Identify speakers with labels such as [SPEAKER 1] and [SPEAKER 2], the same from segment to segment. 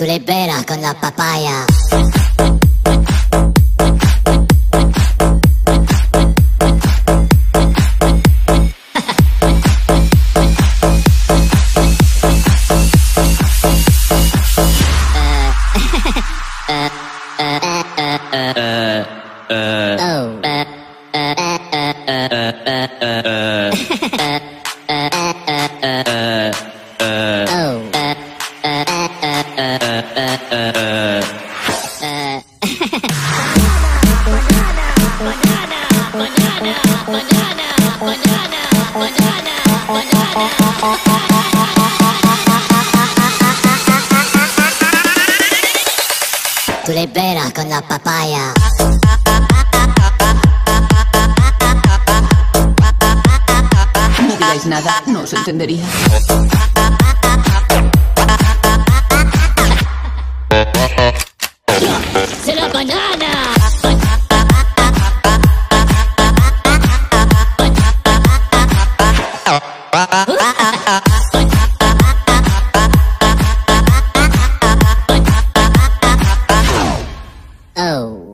[SPEAKER 1] Tu le beras con la papaya. Tu le beras con la papaya.
[SPEAKER 2] No digáis nada, no os entendería.
[SPEAKER 1] ¡Se la banana! Oh.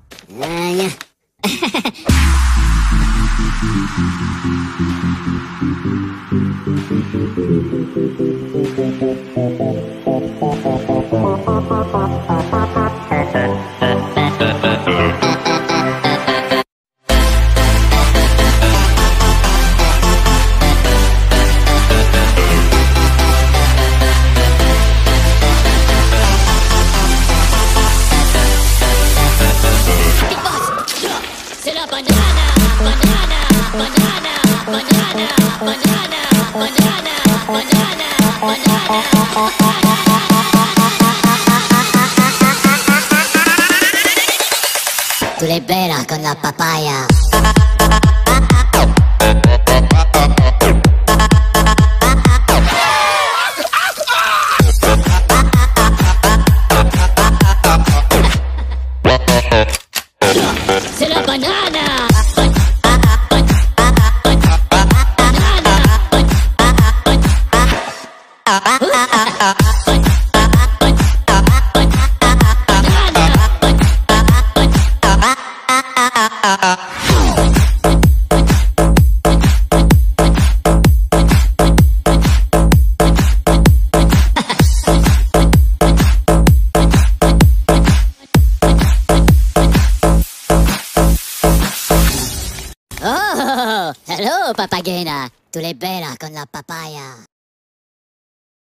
[SPEAKER 1] Tu le beras con la papaya. ¡Se la banana! Oh, hello, papagena. Tu le beras con la papaya.